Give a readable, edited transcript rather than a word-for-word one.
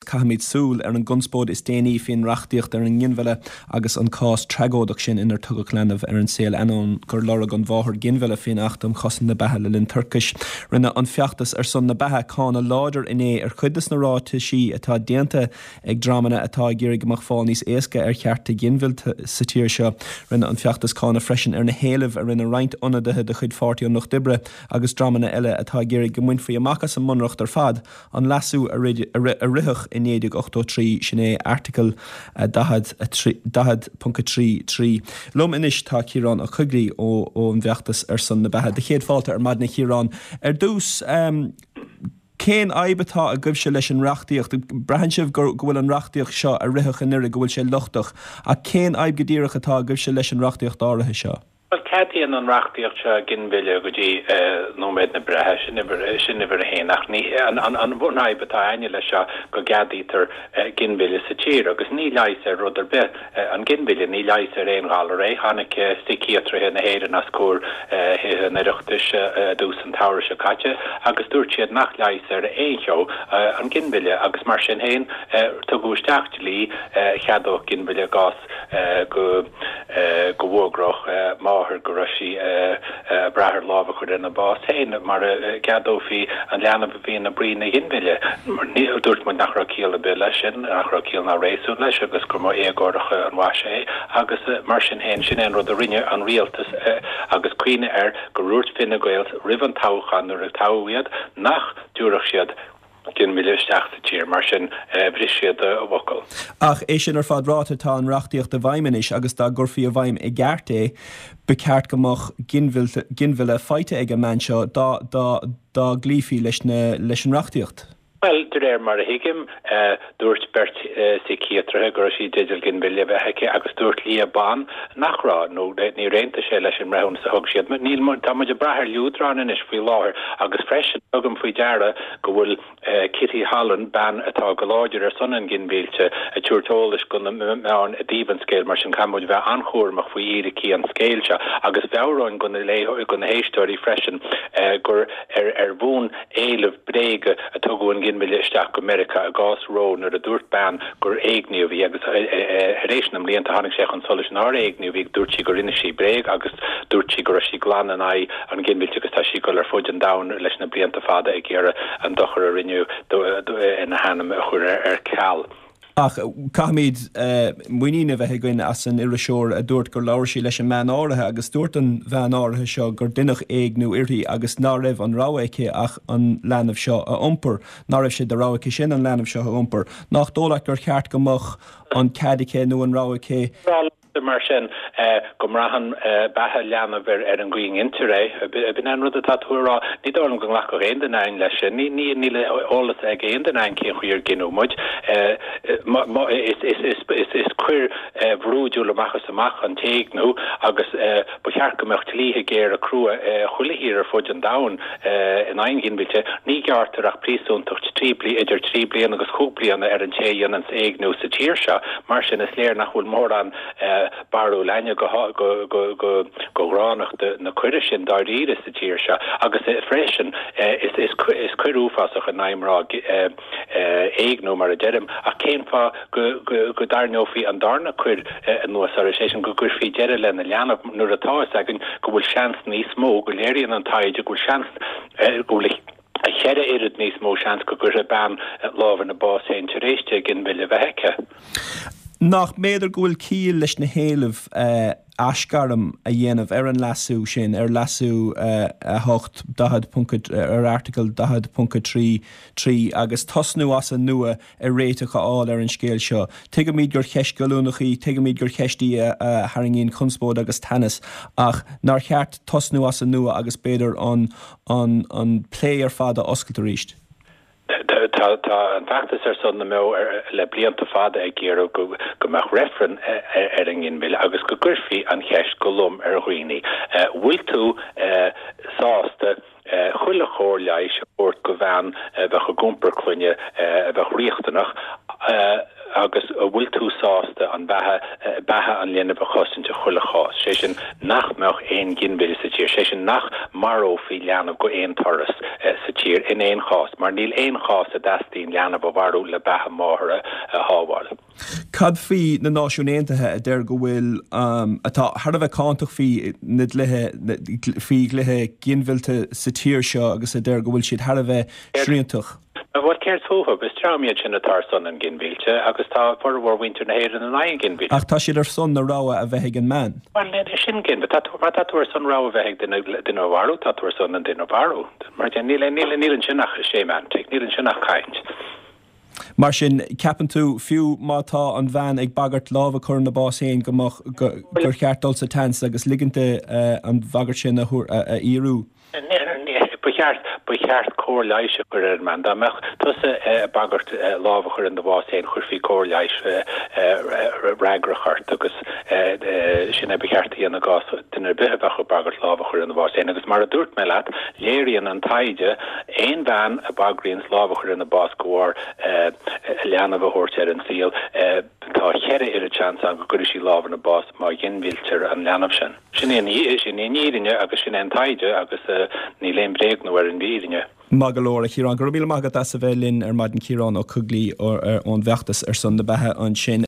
cahamid súl an gunspód is déanaí fin rachtíocht an ginmhile agus an cás tregódach sin inar tugach lenamh an saoil anón gur lora an bháthir ginmhile fin achtam chosan na bethe le linn Turkish. Rinne an fiachtas son na bethe cána láidir iné chuidas na ráte si atá déanta ag drámanna atá géirigh amach fáil níos éasca cheartta ginmhil sa tíir seo. Rinne an fiachtas cána freisin na héalamh a rinne roint ionadaithe de chuid fáirtíí nach dibre agus drámanna eile atá géirigh go muinfaí amachchas an munracht ar fad an lasú a rithach in 1983 sinné article 10.33. Lom inis tá Ciarán a chugraí ó an bheachtas son na bethe. De chéad fáilte ar madna Ciarán. Dús cén aibatá a gubh se leis an reachtaíocht, brehan sibh go bhfuil an reachtaíocht seo a rithach in go bhfuil sé luchtach, a cén aib go ddíireach atá a gubh se leis an reachtaíocht áirithe seo? Well, Cathian an rachtíocht se ginmhile go dtí nóméid na brethe sin ibar a héanach ní an bhnaid batá aine lei se go gadítar ginmhile sa tír agus ní leis ar rud ar bit an ginmhile ní leis ar éon gáil ré hánig stikiatrathe na héidir na scór na iireachtas dús an táir se caite agus dúirt siad nach leis ar éonseo an ginmhile agus mar sin héin tugusteach lí cheadó ginmhile gás go bhógroch go rashi brahar lava chud in a bás héin mar gadófi an leanana bhí na brína ginmhile dúirt mu nach raíal a bi lei sin nach raíal na rééisú leis agus gur má égódacha an bhaise agus mar sin héin sin an rud a rinne an rialtas agus cuioine go rúirt finna gail rivan táchan ar a táiad nach dúrach siad ginmhile steachta tír mar sin bhrísiad a bhocail. Ach é sin ar fad ráta tá an reachtaíocht a bhaiminis agus tá gurfií a bhaim i gceart beceart gomach ginmhile feite ag an man seo dá glífií leis an reachtaíocht. Well, der mar a hiigim dúirt bert psychiatrathe gur sí digital ginmhile bheithe agus dúirt lí a ban nachrá nó ní rénta sé leis an rahann sa thug siad níl tá muid a brethir liúdrán is faoi láthir agus freisin agam faoi deara go bhfuil Kitty Holland ban atá go láidir ar son an ginmhilte a túirtólas go meán a díban scéil mar sin camúid bheith anchúrmach faoi íricí an scéilte agus bheráin go na héistóirí freisin gur ar bhún éileh bréige a tugann ginmhile isteach go America a gás ró nar a dúirt ban gur éagniú bhí agus rééisnam líonanta tháinig sé an solis ná éagniú bhí dúirtí gur rinne sí bréig agus dúirtí gur sí glan an an ginmhilte agus tá sí go ar fud an da leis na blianta fada ag ggéire an dochar a rinneú in hanam a chur ar ceall. Ach, cahamid muoína bheith goine as an iriseoir a dúirt gur leir sí leis an meán áirithe agus dúirt an bhean áirithe seo gur duineach éagnú irí agus ná raibh an ráhaice ach an leanamh seo a iompar, ná raibh sé de ráhaice sin an leanamh seo a iompar. Nach dólaach gur cheart gomach an cadice nó an ráhaice. Mar sin gomrahan bathe leanamh ar an gcuing intaré bin an rud atá túrá ní dám go nglacha réon den ein leis sin níle ólas ag éon den ein cén chuir ginú muid is cuir bhrúdúil amachchas amach an téagnú agus ba cheart gomecht líthe géir a crua chuilihíar ar fud an dain in ein ginmhilte ní geartarach prísúntacht idir trí blian agus chúblianna ar an téan an éagnú sa tíir se mar sin is léir nach bhfuil mór an barú lenne go ránach na cuiire sin daríre sa tíir se agus freisin is cuiúfasach a naimrá éagnú mar a derim a céimfá go darneofií an darna cuir an nuas sé go gurfií deire le na leanamh nuair atá agin go bhfuil seans níos mó go léiríonn an taide go seans golik a cheire irid níos mó seans go gur a ban lábhar na bás é taréiste ginmhile bheice. Nach méidir gohfuil cíl leis na héalamh ascarm a dhéanamh ar an lasú sin ar lasú hocht ar article 10.33 agus tosnú as an nua a réitecha áil ar an scéil seo. Tuige míad gur cheist goúnachaí, tuige míad gur cheistí haringín chunspód agus tennis ach nar cheart tosnú as an nua agus beidir an plé ar fada oscailta ríist. Tá an factas ar son na mé le blianta fada ag ggéar go meach referen ar an ginmhile agus go gurfií an cheist go lom ar chuoine. Bhfuil tú sásta chuile chóir leis ort go bhean bheith go gúmpar cluine bheith riachtanach agus bhfuil tú sásta an bethe an líana ba chosinte chuile chás. Sé sin nach meach éon ginbili sa tír, sé sin nach maró fi leanamh go éon toras sa tír in éon chás, mar níl éon chás a dastín leanamh a bharú le bethe máthra a hábháil. Cad fí na náisiúnéantathe a déir go bhfuil atá thar a bheith cántach fí gluthe ginmhilte sa tír seo agus a déir go bhfuil siad thar a bheith sríontach. Wat keir tófa gus trámiad sin atá son an ginbílte agus tá forhór winter na héir an na ginbílte. Ach tá siad ar son na ráha a bheith an man. Well sin gin, but táúir son rá a bheith den bharú, táúir son an den bharú. Mar nílan sinnach séman, nílan sinnach caint. Mar sin ceapan tú fiú mátá an bhean ag bagart lábh chur na bás éin gur cheartdul sa tans agus liginte an bhagart sin a íú. Becheart cór leise gur man da meach tusa bagart lábhachar in de bhásin chuirfií cór leis ragrachart agus sin bechearttaí an gas dunar bithebach bagart lábhachar in de bhásin agus mar a dúirt me leat léiríonn an taide éon bhean a bagríonn lábhachar in de bás goir leanamh a hórte an síl tá cheire ar a chance an go gurí sí lábhar na bás má ginmhiltir an leanamh sin. Sin éírinne agus sin an taide agus ní léon bréag nó ar an bhírinne. Magalóra Chiarán, go bhfuil magad as a bheith linn ar maidin Chiarán ó Cuglí ó ón bheachtas ar son na bethe an sin.